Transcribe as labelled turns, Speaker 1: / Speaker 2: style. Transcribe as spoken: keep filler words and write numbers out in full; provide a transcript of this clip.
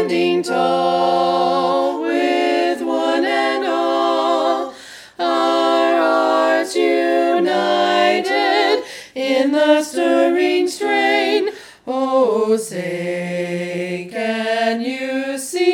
Speaker 1: standing tall with one and all, our hearts united in the stirring strain. Oh, say, can you see